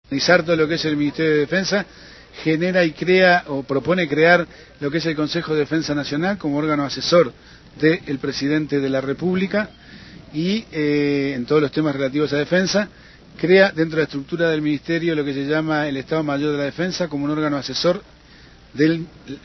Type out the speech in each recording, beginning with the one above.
Organizar todo lo que es el Ministerio de Defensa, genera y crea o propone crear lo que es el Consejo de Defensa Nacional como órgano asesor del presidente de la República y en todos los temas relativos a defensa. Crea dentro de la estructura del Ministerio lo que se llama el Estado Mayor de la Defensa como un órgano asesor de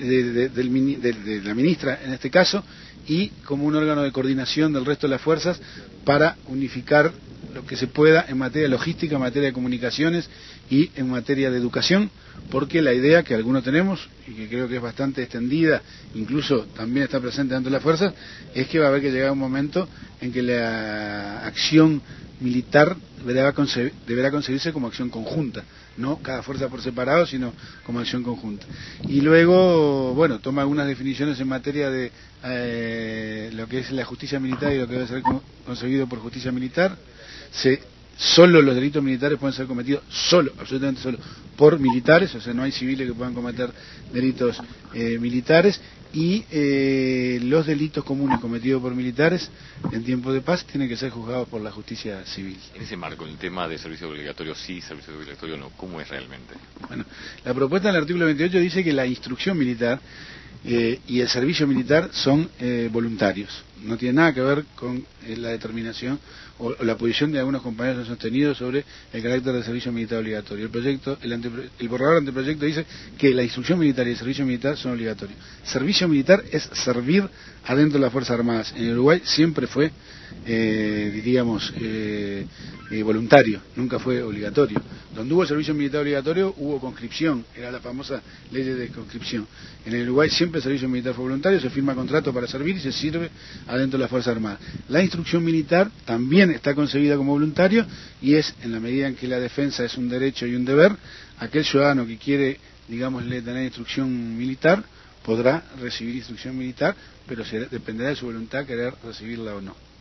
la ministra en este caso, y como un órgano de coordinación del resto de las fuerzas para unificar lo que se pueda en materia logística, en materia de comunicaciones y en materia de educación, porque la idea que algunos tenemos, y que creo que es bastante extendida, incluso también está presente dentro de las fuerzas, es que va a haber que llegar un momento en que la acción militar deberá concebirse como acción conjunta, no cada fuerza por separado, sino como acción conjunta. Y luego, bueno, toma algunas definiciones en materia de lo que es la justicia militar y lo que debe ser concebido por justicia militar. Solo los delitos militares pueden ser cometidos absolutamente solo por militares, o sea, no hay civiles que puedan cometer delitos militares, y los delitos comunes cometidos por militares en tiempo de paz tienen que ser juzgados por la justicia civil. En ese marco, el tema de servicio obligatorio sí, servicio obligatorio no, ¿cómo es realmente? Bueno, la propuesta en el artículo 28 dice que la instrucción militar y el servicio militar son voluntarios. No tiene nada que ver con la determinación o la posición de algunos compañeros han sostenido sobre el carácter del servicio militar obligatorio. El borrador anteproyecto dice que la instrucción militar y el servicio militar son obligatorios. Servicio militar es servir adentro de las Fuerzas Armadas. En Uruguay siempre fue, voluntario, nunca fue obligatorio. Donde hubo servicio militar obligatorio hubo conscripción, era la famosa ley de conscripción. En el Uruguay siempre el servicio militar fue voluntario, se firma contrato para servir y se sirve adentro de las Fuerzas Armadas. La instrucción militar también está concebida como voluntario y es, en la medida en que la defensa es un derecho y un deber, aquel ciudadano que quiere, digámosle, tener instrucción militar podrá recibir instrucción militar, pero dependerá de su voluntad querer recibirla o no.